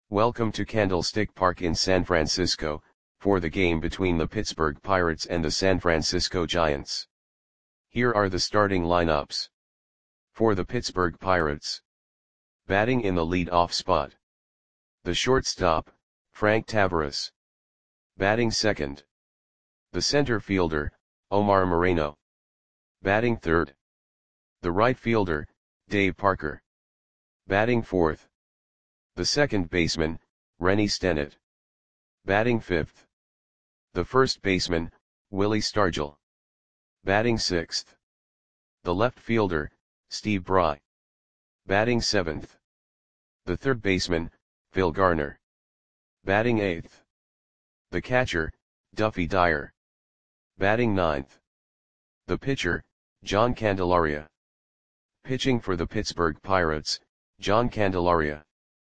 Welcome to Candlestick Park in San Francisco, for the game between the Pittsburgh Pirates and the San Francisco Giants. Here are the starting lineups. For the Pittsburgh Pirates. Batting in the lead-off spot. The shortstop, Frank Taveras. Batting second. The center fielder, Omar Moreno. Batting third. The right fielder, Dave Parker. Batting fourth. The second baseman, Rennie Stennett. Batting fifth. The first baseman, Willie Stargell. Batting sixth. The left fielder, Steve Bry. Batting seventh. The third baseman, Phil Garner. Batting eighth. The catcher, Duffy Dyer. Batting ninth. The pitcher, John Candelaria. Pitching for the Pittsburgh Pirates, John Candelaria.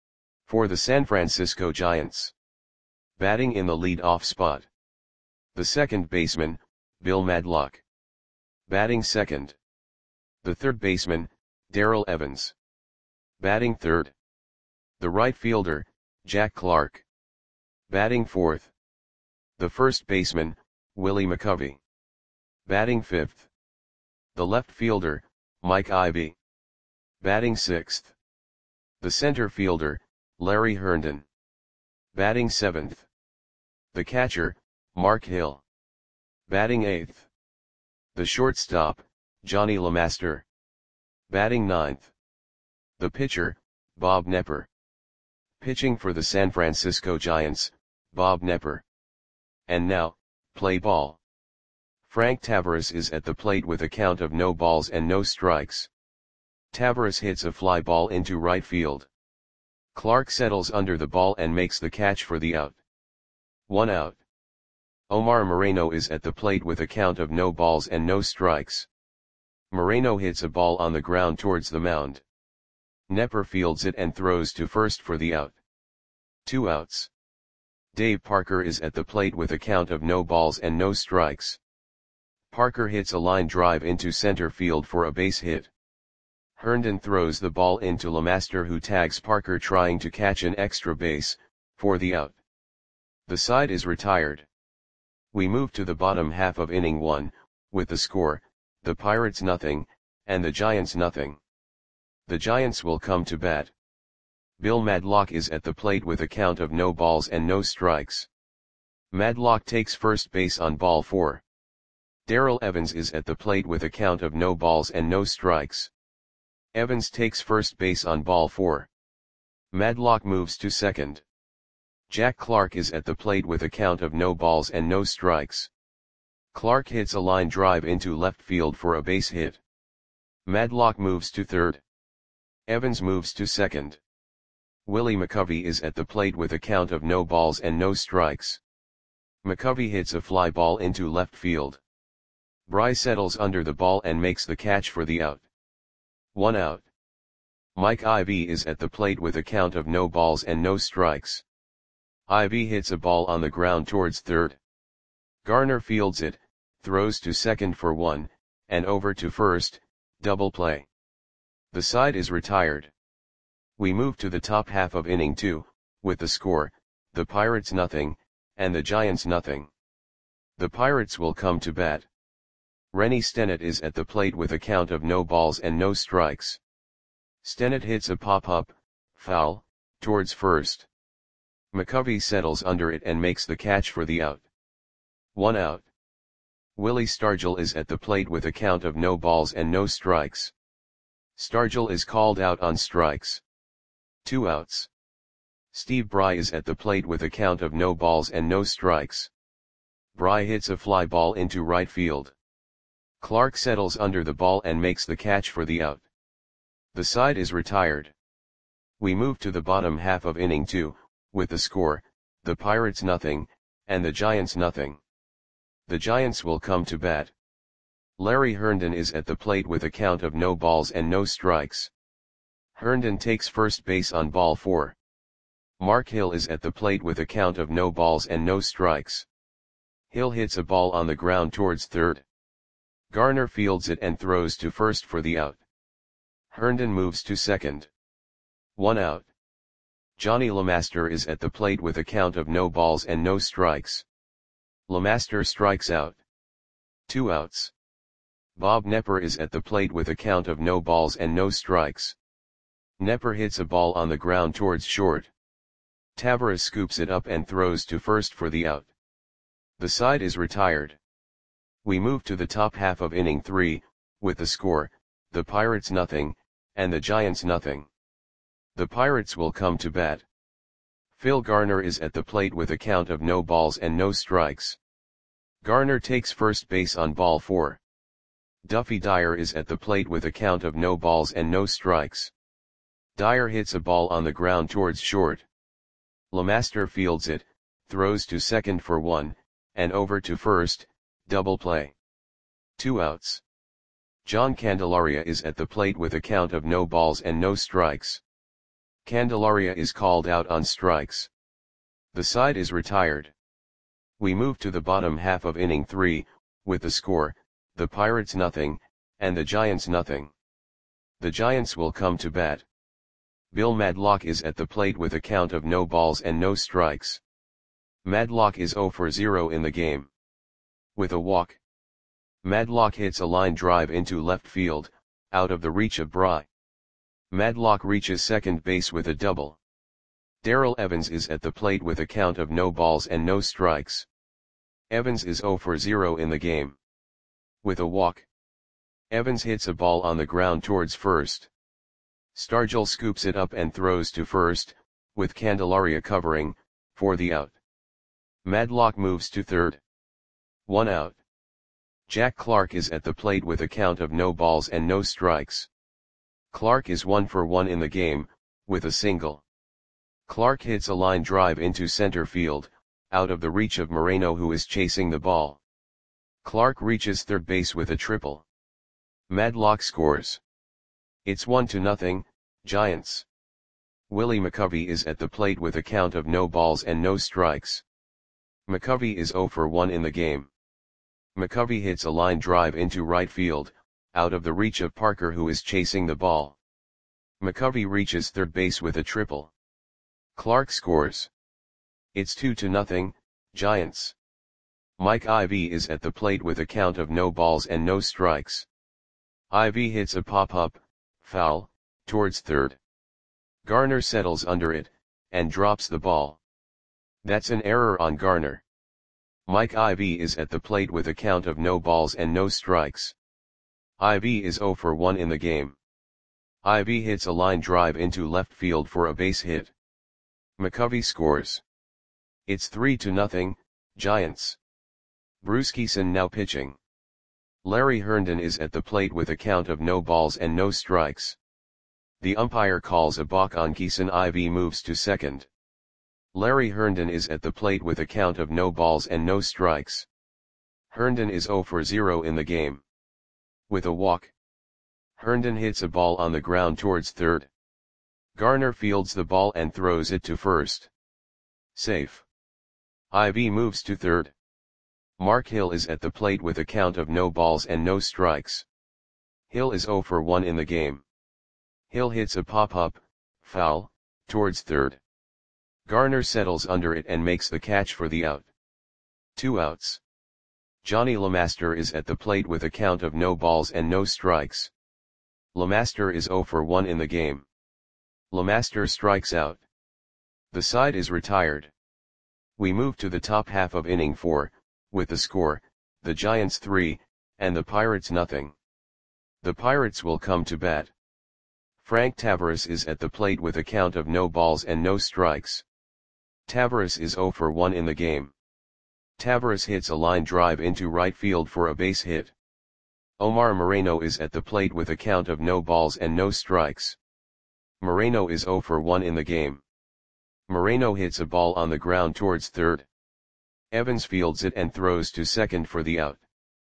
For the San Francisco Giants. Batting in the lead-off spot. The second baseman, Bill Madlock. Batting second. The third baseman, Darrell Evans. Batting third. The right fielder, Jack Clark. Batting fourth. The first baseman, Willie McCovey. Batting fifth. The left fielder, Mike Ivey. Batting sixth. The center fielder, Larry Herndon. Batting seventh. The catcher, Mark Hill. Batting eighth. The shortstop, Johnny LeMaster. Batting ninth. The pitcher, Bob Knepper. Pitching for the San Francisco Giants, Bob Knepper. And now, play ball. Frank Taveras is at the plate with a count of no balls and no strikes. Taveras hits a fly ball into right field. Clark settles under the ball and makes the catch for the out. 1 out. Omar Moreno is at the plate with a count of no balls and no strikes. Moreno hits a ball on the ground towards the mound. Knepper fields it and throws to first for the out. 2 outs. Dave Parker is at the plate with a count of no balls and no strikes. Parker hits a line drive into center field for a base hit. Herndon throws the ball into LeMaster, who tags Parker trying to catch an extra base, for the out. The side is retired. We move to the bottom half of inning 1, with the score, the Pirates nothing, and the Giants nothing. The Giants will come to bat. Bill Madlock is at the plate with a count of no balls and no strikes. Madlock takes first base on ball 4. Darrell Evans is at the plate with a count of no balls and no strikes. Evans takes first base on ball 4. Madlock moves to second. Jack Clark is at the plate with a count of no balls and no strikes. Clark hits a line drive into left field for a base hit. Madlock moves to third. Evans moves to second. Willie McCovey is at the plate with a count of no balls and no strikes. McCovey hits a fly ball into left field. Bry settles under the ball and makes the catch for the out. 1 out. Mike Ivey is at the plate with a count of no balls and no strikes. Ivey hits a ball on the ground towards third. Garner fields it, throws to second for 1, and over to first, double play. The side is retired. We move to the top half of inning 2, with the score, the Pirates nothing, and the Giants nothing. The Pirates will come to bat. Rennie Stennett is at the plate with a count of no balls and no strikes. Stennett hits a pop-up, foul, towards first. McCovey settles under it and makes the catch for the out. 1 out. Willie Stargell is at the plate with a count of no balls and no strikes. Stargell is called out on strikes. 2 outs. Steve Bry is at the plate with a count of no balls and no strikes. Bry hits a fly ball into right field. Clark settles under the ball and makes the catch for the out. The side is retired. We move to the bottom half of inning 2, with the score, the Pirates nothing, and the Giants nothing. The Giants will come to bat. Larry Herndon is at the plate with a count of no balls and no strikes. Herndon takes first base on ball 4. Mark Hill is at the plate with a count of no balls and no strikes. Hill hits a ball on the ground towards third. Garner fields it and throws to first for the out. Herndon moves to second. 1 out. Johnny LeMaster is at the plate with a count of no balls and no strikes. LeMaster strikes out. 2 outs. Bob Knepper is at the plate with a count of no balls and no strikes. Knepper hits a ball on the ground towards short. Taveras scoops it up and throws to first for the out. The side is retired. We move to the top half of inning 3, with the score, the Pirates nothing, and the Giants nothing. The Pirates will come to bat. Phil Garner is at the plate with a count of no balls and no strikes. Garner takes first base on ball 4. Duffy Dyer is at the plate with a count of no balls and no strikes. Dyer hits a ball on the ground towards short. LeMaster fields it, throws to second for 1, and over to first, double play. 2 outs. John Candelaria is at the plate with a count of no balls and no strikes. Candelaria is called out on strikes. The side is retired. We move to the bottom half of inning 3, with the score, the Pirates nothing, and the Giants nothing. The Giants will come to bat. Bill Madlock is at the plate with a count of no balls and no strikes. Madlock is 0 for 0 in the game. With a walk. Madlock hits a line drive into left field, out of the reach of Bry. Madlock reaches second base with a double. Darrell Evans is at the plate with a count of no balls and no strikes. Evans is 0 for 0 in the game. With a walk. Evans hits a ball on the ground towards first. Stargell scoops it up and throws to first, with Candelaria covering, for the out. Madlock moves to third. 1 out. Jack Clark is at the plate with a count of no balls and no strikes. Clark is 1 for 1 in the game, with a single. Clark hits a line drive into center field, out of the reach of Moreno who is chasing the ball. Clark reaches third base with a triple. Madlock scores. It's 1-0, Giants. Willie McCovey is at the plate with a count of no balls and no strikes. McCovey is 0 for 1 in the game. McCovey hits a line drive into right field, out of the reach of Parker who is chasing the ball. McCovey reaches third base with a triple. Clark scores. It's 2-0, Giants. Mike Ivy is at the plate with a count of no balls and no strikes. Ivy hits a pop-up, foul, towards third. Garner settles under it, and drops the ball. That's an error on Garner. Mike Ivy is at the plate with a count of no balls and no strikes. Ivy is 0 for 1 in the game. Ivy hits a line drive into left field for a base hit. McCovey scores. It's 3-0, Giants. Bruce Kison now pitching. Larry Herndon is at the plate with a count of no balls and no strikes. The umpire calls a balk on Kison. Ivy moves to second. Larry Herndon is at the plate with a count of no balls and no strikes. Herndon is 0 for 0 in the game. With a walk. Herndon hits a ball on the ground towards third. Garner fields the ball and throws it to first. Safe. Ivy moves to third. Mark Hill is at the plate with a count of no balls and no strikes. Hill is 0 for 1 in the game. Hill hits a pop-up, foul, towards third. Garner settles under it and makes the catch for the out. 2 outs. Johnny LeMaster is at the plate with a count of no balls and no strikes. LeMaster is 0 for 1 in the game. LeMaster strikes out. The side is retired. We move to the top half of inning 4, with the score, the Giants 3, and the Pirates nothing. The Pirates will come to bat. Frank Taveras is at the plate with a count of no balls and no strikes. Taveras is 0 for 1 in the game. Taveras hits a line drive into right field for a base hit. Omar Moreno is at the plate with a count of no balls and no strikes. Moreno is 0 for 1 in the game. Moreno hits a ball on the ground towards third. Evans fields it and throws to second for the out.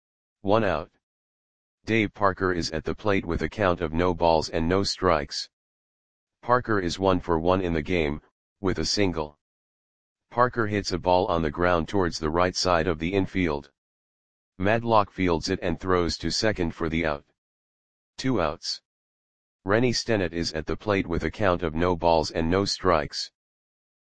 1 out. Dave Parker is at the plate with a count of no balls and no strikes. Parker is 1 for 1 in the game, with a single. Parker hits a ball on the ground towards the right side of the infield. Madlock fields it and throws to second for the out. 2 outs. Rennie Stennett is at the plate with a count of no balls and no strikes.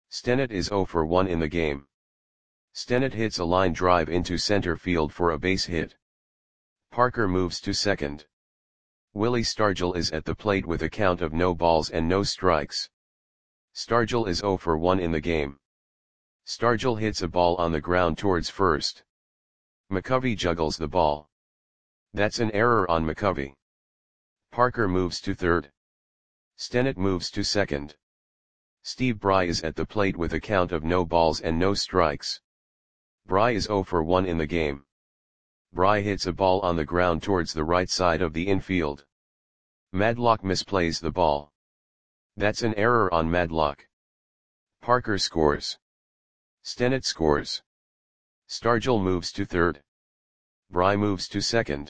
Stennett is 0 for 1 in the game. Stennett hits a line drive into center field for a base hit. Parker moves to second. Willie Stargell is at the plate with a count of no balls and no strikes. Stargell is 0 for 1 in the game. Stargell hits a ball on the ground towards first. McCovey juggles the ball. That's an error on McCovey. Parker moves to third. Stennett moves to second. Steve Bry is at the plate with a count of no balls and no strikes. Bry is 0 for 1 in the game. Bry hits a ball on the ground towards the right side of the infield. Madlock misplays the ball. That's an error on Madlock. Parker scores. Stennett scores. Stargell moves to third. Bry moves to second.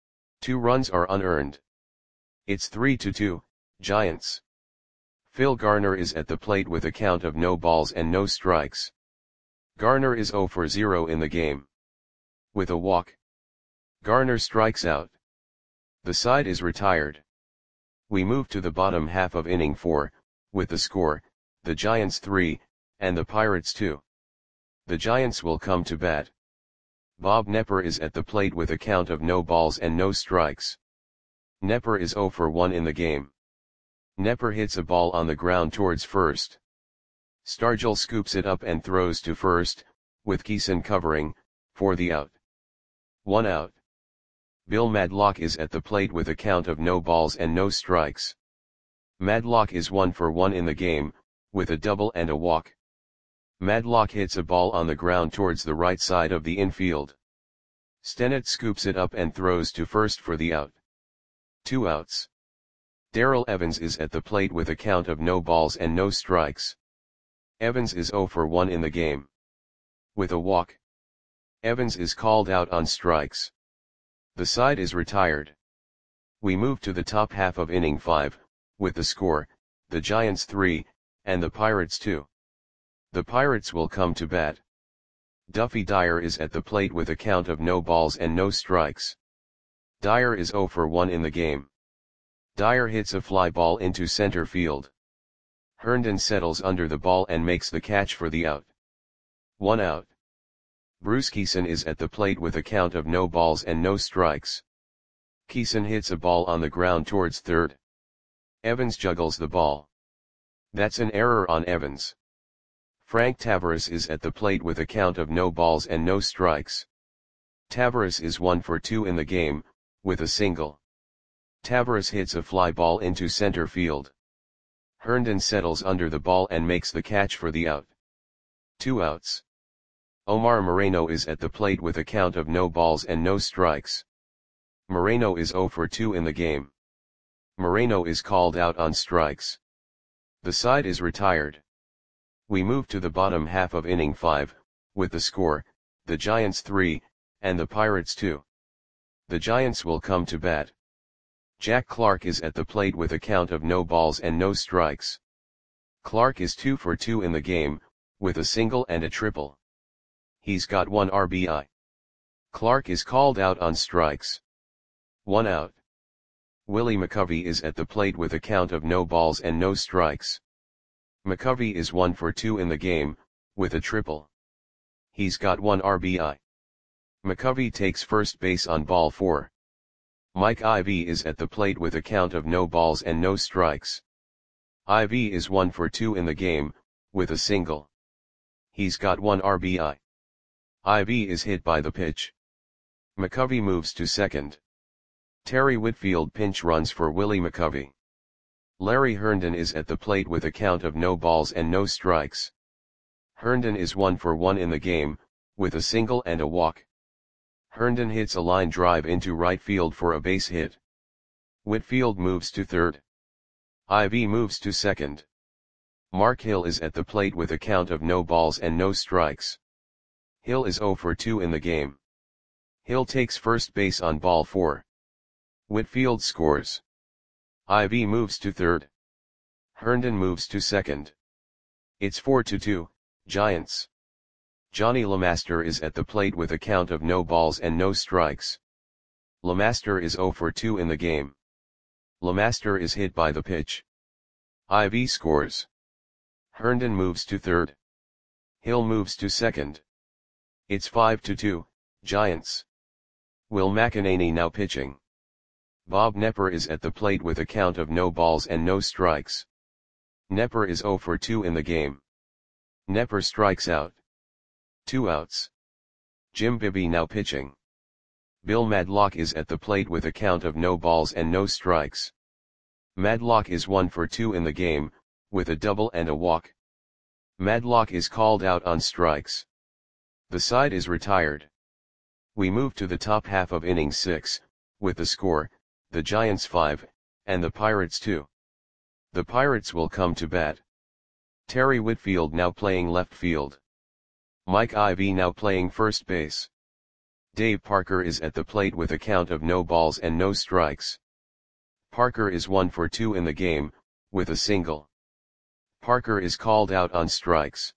2 runs are unearned. It's 3-2, Giants. Phil Garner is at the plate with a count of no balls and no strikes. Garner is 0 for 0 in the game. With a walk, Garner strikes out. The side is retired. We move to the bottom half of inning 4, with the score, the Giants 3, and the Pirates 2. The Giants will come to bat. Bob Knepper is at the plate with a count of no balls and no strikes. Knepper is 0 for 1 in the game. Knepper hits a ball on the ground towards first. Stargell scoops it up and throws to first, with Keeson covering, for the out. 1 out. Bill Madlock is at the plate with a count of no balls and no strikes. Madlock is 1 for 1 in the game, with a double and a walk. Madlock hits a ball on the ground towards the right side of the infield. Stennett scoops it up and throws to first for the out. 2 outs. Darrell Evans is at the plate with a count of no balls and no strikes. Evans is 0 for 1 in the game. With a walk, Evans is called out on strikes. The side is retired. We move to the top half of inning 5, with the score, the Giants 3, and the Pirates 2. The Pirates will come to bat. Duffy Dyer is at the plate with a count of no balls and no strikes. Dyer is 0 for 1 in the game. Dyer hits a fly ball into center field. Herndon settles under the ball and makes the catch for the out. 1 out. Bruce Keeson is at the plate with a count of no balls and no strikes. Keeson hits a ball on the ground towards third. Evans juggles the ball. That's an error on Evans. Frank Tavares is at the plate with a count of no balls and no strikes. Tavares is 1 for 2 in the game, with a single. Tavares hits a fly ball into center field. Herndon settles under the ball and makes the catch for the out. 2 outs. Omar Moreno is at the plate with a count of no balls and no strikes. Moreno is 0 for 2 in the game. Moreno is called out on strikes. The side is retired. We move to the bottom half of inning 5, with the score, the Giants 3, and the Pirates 2. The Giants will come to bat. Jack Clark is at the plate with a count of no balls and no strikes. Clark is 2 for 2 in the game, with a single and a triple. He's got 1 RBI. Clark is called out on strikes. 1 out. Willie McCovey is at the plate with a count of no balls and no strikes. McCovey is 1 for 2 in the game, with a triple. He's got 1 RBI. McCovey takes first base on ball 4. Mike Ivy is at the plate with a count of no balls and no strikes. Ivy is 1 for 2 in the game, with a single. He's got 1 RBI. Ivy is hit by the pitch. McCovey moves to second. Terry Whitfield pinch runs for Willie McCovey. Larry Herndon is at the plate with a count of no balls and no strikes. Herndon is 1 for 1 in the game, with a single and a walk. Herndon hits a line drive into right field for a base hit. Whitfield moves to third. Ivy moves to second. Mark Hill is at the plate with a count of no balls and no strikes. Hill is 0 for 2 in the game. Hill takes first base on ball 4. Whitfield scores. Ivy moves to third. Herndon moves to second. It's 4-2, Giants. Johnny LeMaster is at the plate with a count of no balls and no strikes. LeMaster is 0 for 2 in the game. LeMaster is hit by the pitch. Ivy scores. Herndon moves to third. Hill moves to second. It's 5-2, Giants. Will McEnany now pitching. Bob Knepper is at the plate with a count of no balls and no strikes. Knepper is 0 for 2 in the game. Knepper strikes out. 2 outs. Jim Bibby now pitching. Bill Madlock is at the plate with a count of no balls and no strikes. Madlock is 1 for 2 in the game, with a double and a walk. Madlock is called out on strikes. The side is retired. We move to the top half of inning 6, with the score, the Giants 5, and the Pirates 2. The Pirates will come to bat. Terry Whitfield now playing left field. Mike Ivey now playing first base. Dave Parker is at the plate with a count of no balls and no strikes. Parker is 1 for 2 in the game, with a single. Parker is called out on strikes.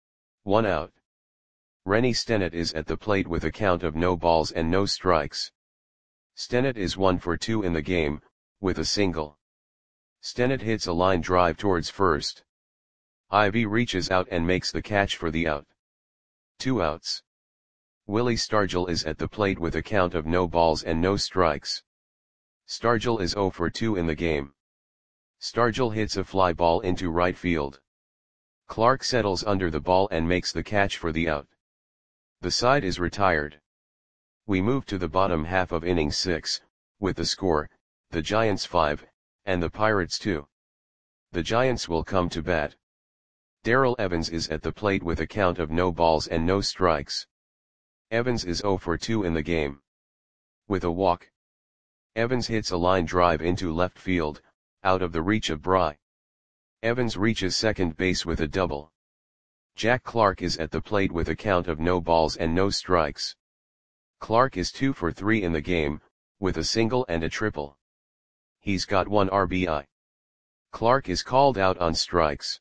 1 out. Rennie Stennett is at the plate with a count of no balls and no strikes. Stennett is 1 for 2 in the game, with a single. Stennett hits a line drive towards first. Ivy reaches out and makes the catch for the out. 2 outs. Willie Stargell is at the plate with a count of no balls and no strikes. Stargell is 0 for 2 in the game. Stargell hits a fly ball into right field. Clark settles under the ball and makes the catch for the out. The side is retired. We move to the bottom half of inning 6, with the score, the Giants 5, and the Pirates 2. The Giants will come to bat. Darrell Evans is at the plate with a count of no balls and no strikes. Evans is 0 for 2 in the game. With a walk. Evans hits a line drive into left field, out of the reach of Bry. Evans reaches second base with a double. Jack Clark is at the plate with a count of no balls and no strikes. Clark is 2 for 3 in the game, with a single and a triple. He's got 1 RBI. Clark is called out on strikes.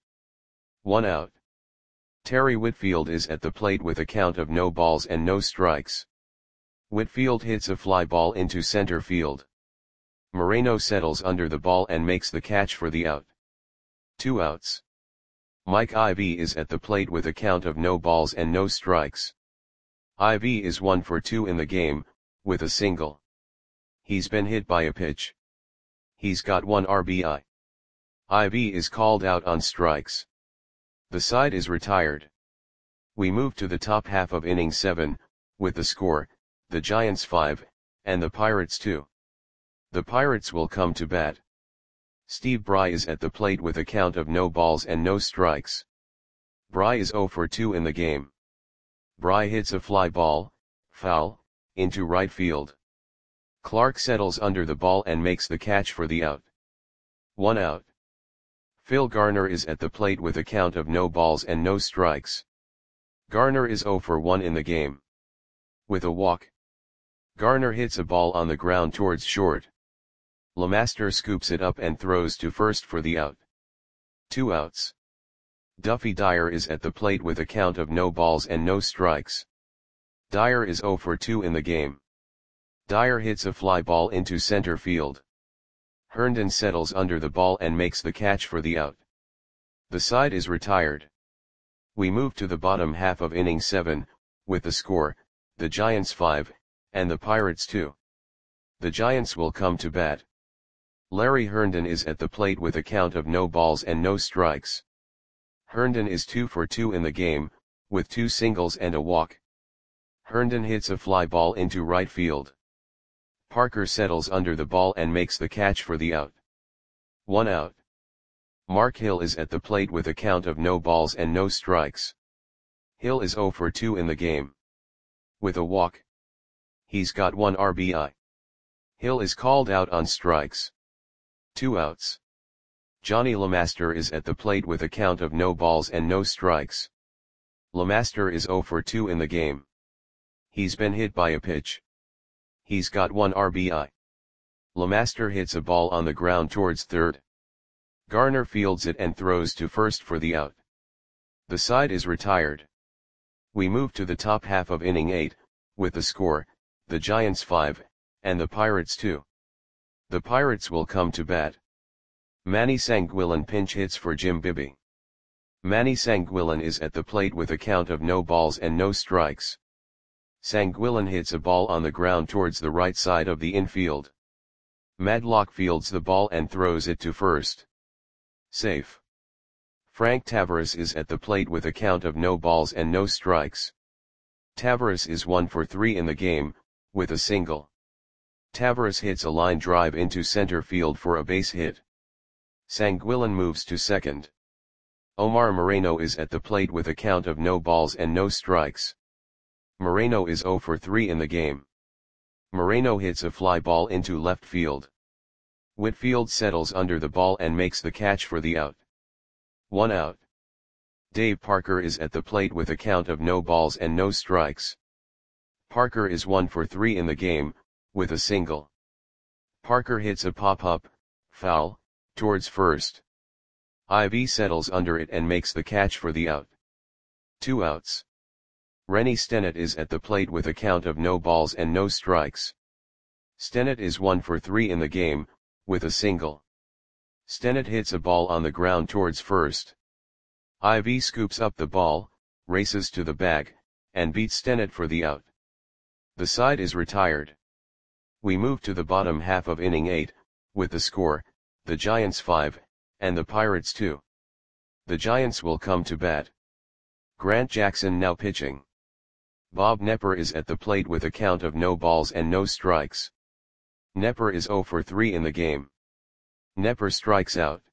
1 out. Terry Whitfield is at the plate with a count of no balls and no strikes. Whitfield hits a fly ball into center field. Moreno settles under the ball and makes the catch for the out. 2 outs. Mike Ivey is at the plate with a count of no balls and no strikes. Ivey is 1 for 2 in the game, with a single. He's been hit by a pitch. He's got 1 RBI. Ivey is called out on strikes. The side is retired. We move to the top half of inning 7, with the score, the Giants 5, and the Pirates 2. The Pirates will come to bat. Steve Bry is at the plate with a count of no balls and no strikes. Bry is 0 for 2 in the game. Bry hits a fly ball, foul, into right field. Clark settles under the ball and makes the catch for the out. 1 out. Phil Garner is at the plate with a count of no balls and no strikes. Garner is 0 for 1 in the game. With a walk. Garner hits a ball on the ground towards short. LeMaster scoops it up and throws to first for the out. 2 outs. Duffy Dyer is at the plate with a count of no balls and no strikes. Dyer is 0 for 2 in the game. Dyer hits a fly ball into center field. Herndon settles under the ball and makes the catch for the out. The side is retired. We move to the bottom half of inning 7, with the score, the Giants 5, and the Pirates 2. The Giants will come to bat. Larry Herndon is at the plate with a count of no balls and no strikes. Herndon is 2 for 2 in the game, with 2 singles and a walk. Herndon hits a fly ball into right field. Parker settles under the ball and makes the catch for the out. 1 out. Mark Hill is at the plate with a count of no balls and no strikes. Hill is 0 for 2 in the game. With a walk. He's got 1 RBI. Hill is called out on strikes. 2 outs. Johnny LeMaster is at the plate with a count of no balls and no strikes. LeMaster is 0 for 2 in the game. He's been hit by a pitch. He's got 1 RBI. LeMaster hits a ball on the ground towards third. Garner fields it and throws to first for the out. The side is retired. We move to the top half of inning 8, with the score, the Giants 5, and the Pirates 2. The Pirates will come to bat. Manny Sanguillen pinch hits for Jim Bibby. Manny Sanguillen is at the plate with a count of no balls and no strikes. Sanguillen hits a ball on the ground towards the right side of the infield. Madlock fields the ball and throws it to first. Safe. Frank Tavares is at the plate with a count of no balls and no strikes. Tavares is 1 for 3 in the game, with a single. Tavares hits a line drive into center field for a base hit. Sanguillen moves to second. Omar Moreno is at the plate with a count of no balls and no strikes. Moreno is 0 for 3 in the game. Moreno hits a fly ball into left field. Whitfield settles under the ball and makes the catch for the out. 1 out. Dave Parker is at the plate with a count of no balls and no strikes. Parker is 1 for 3 in the game, with a single. Parker hits a pop-up, foul, towards first. Ivy settles under it and makes the catch for the out. 2 outs. Rennie Stennett is at the plate with a count of no balls and no strikes. Stennett is 1 for 3 in the game, with a single. Stennett hits a ball on the ground towards first. Ivy scoops up the ball, races to the bag, and beats Stennett for the out. The side is retired. We move to the bottom half of inning 8, with the score, the Giants 5, and the Pirates 2. The Giants will come to bat. Grant Jackson now pitching. Bob Knepper is at the plate with a count of no balls and no strikes. Knepper is 0 for 3 in the game. Knepper strikes out.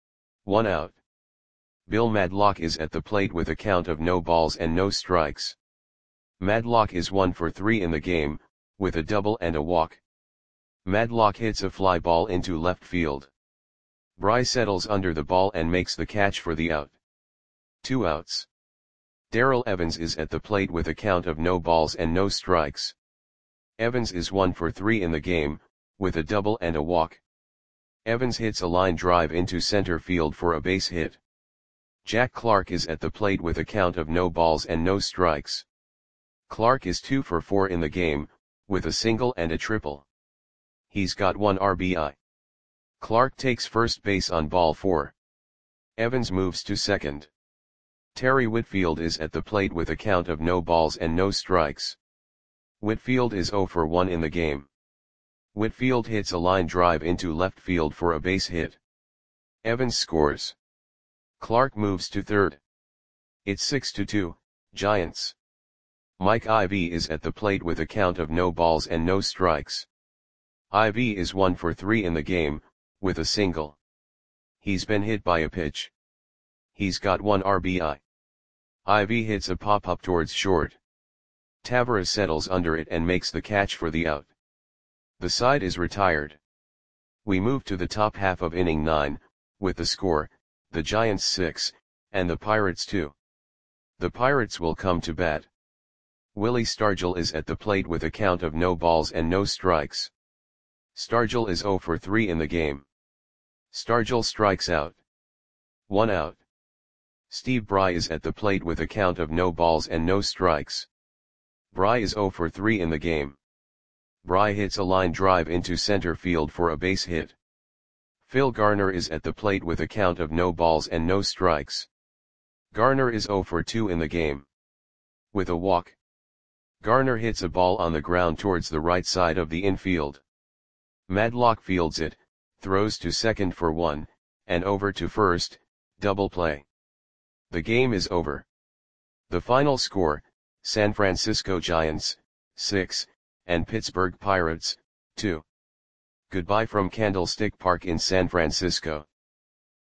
1 out. Bill Madlock is at the plate with a count of no balls and no strikes. Madlock is 1 for 3 in the game, with a double and a walk. Madlock hits a fly ball into left field. Bry settles under the ball and makes the catch for the out. 2 outs. Darrell Evans is at the plate with a count of no balls and no strikes. Evans is 1 for 3 in the game, with a double and a walk. Evans hits a line drive into center field for a base hit. Jack Clark is at the plate with a count of no balls and no strikes. Clark is 2 for 4 in the game, with a single and a triple. He's got 1 RBI. Clark takes first base on ball 4. Evans moves to second. Terry Whitfield is at the plate with a count of no balls and no strikes. Whitfield is 0 for 1 in the game. Whitfield hits a line drive into left field for a base hit. Evans scores. Clark moves to third. It's 6-2, Giants. Mike Ivy is at the plate with a count of no balls and no strikes. Ivy is 1 for 3 in the game, with a single. He's been hit by a pitch. He's got 1 RBI. Ivy hits a pop-up towards short. Tavares settles under it and makes the catch for the out. The side is retired. We move to the top half of inning 9, with the score, the Giants 6, and the Pirates 2. The Pirates will come to bat. Willie Stargell is at the plate with a count of no balls and no strikes. Stargell is 0 for 3 in the game. Stargell strikes out. 1 out. Steve Bry is at the plate with a count of no balls and no strikes. Bry is 0 for 3 in the game. Bry hits a line drive into center field for a base hit. Phil Garner is at the plate with a count of no balls and no strikes. Garner is 0 for 2 in the game. With a walk. Garner hits a ball on the ground towards the right side of the infield. Madlock fields it, throws to second for 1, and over to first, double play. The game is over. The final score, San Francisco Giants, 6, and Pittsburgh Pirates, 2. Goodbye from Candlestick Park in San Francisco.